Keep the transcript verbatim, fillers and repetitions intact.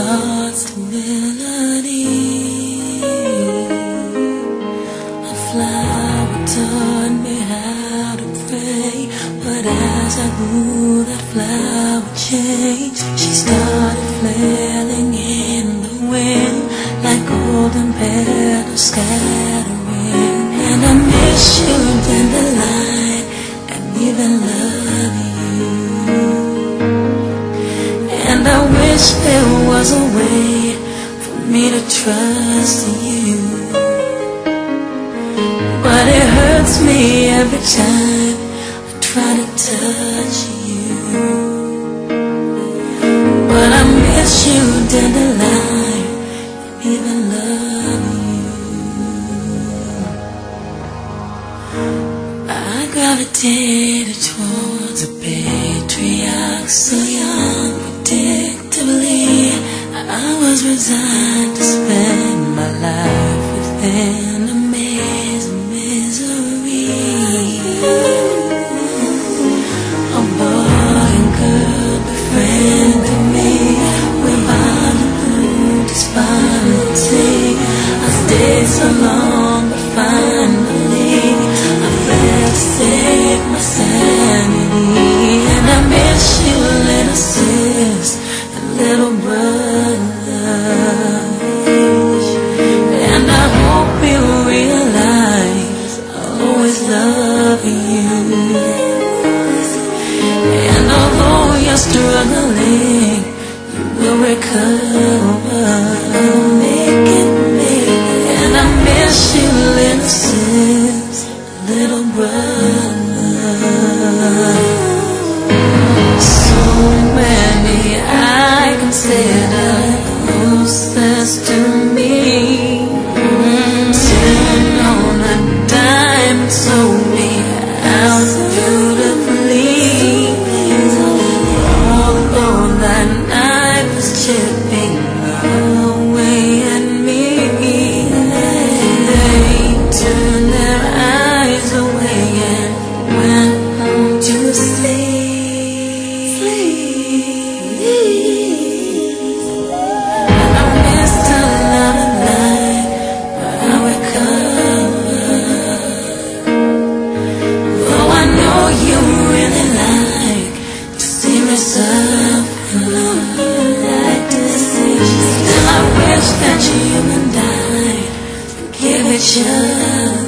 starts to melody. A flower taught me how to pray, but as I grew, that flower changed. She started flailing in the wind like golden petals scattering. And I miss you, dandelion, and even love you. And I wish there was a way for me to trust you, but it hurts me every time I try to touch you. But I miss you, dandelion, and even love you. I gravitated towards a patriarch so young, predictably. I was resigned to spend my life within a maze of misery. A boy and girl befriended me. We bonded through despondency. I stayed so long, but finally I felt to save my sanity. And I miss you, little sis and little brother. And I hope you realize I always love you. And although you're struggling, you will recover. Make it, make it. And I miss you, little sis, little brother. So many I consider closest to me. Sitting on a dime and sold me out beautifully. Although that night was chipping away at me, they turned their eyes away and went home to sleep. I miss the love and light, but I recover. Though I know you really like to see me suffer, like to see you. Still I wish that you and I forgive each other.